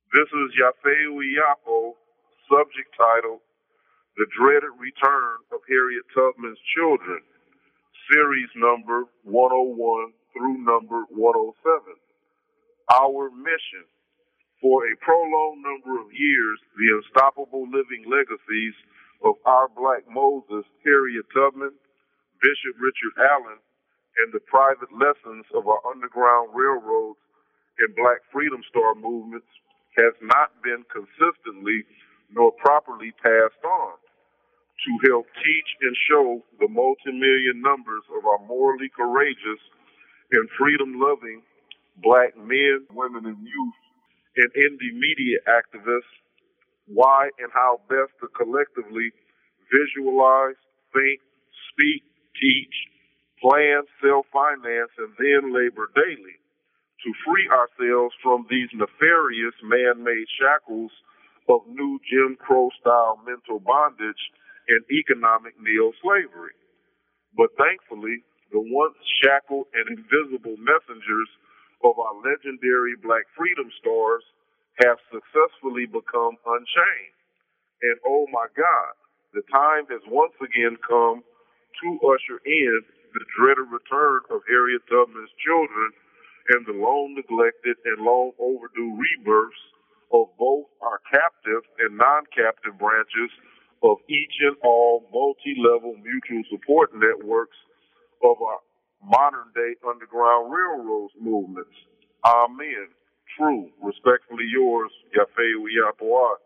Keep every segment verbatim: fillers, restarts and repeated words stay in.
This is Yafeu Yapo, subject title, The Dreaded Return of Harriet Tubman's Children, series number one oh one through number one oh seven. Our mission. For a prolonged number of years, the unstoppable living legacies of our Black Moses, Harriet Tubman, Bishop Richard Allen, and the private lessons of our Underground Railroads and Black Freedom Star movements has not been consistently nor properly passed on to help teach and show the multi-million numbers of our morally courageous and freedom-loving Black men, women, and youth, and indie media activists why and how best to collectively visualize, think, speak, teach, plan, self-finance, and then labor daily to free ourselves from these nefarious man-made shackles of new Jim Crow-style mental bondage and economic neo-slavery. But thankfully, the once shackled and invisible messengers of our legendary Black Freedom Stars have successfully become unchained. And oh my God, the time has once again come to usher in the dreaded return of Harriet Tubman's children and the long neglected and long overdue rebirths of both our captive and non-captive branches of each and all multi-level mutual support networks of our modern-day Underground Railroads movements. Amen. True. Respectfully yours, Yafeu Yapo.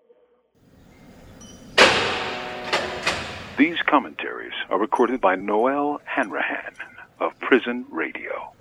These commentaries are recorded by Noel Hanrahan of Prison Radio.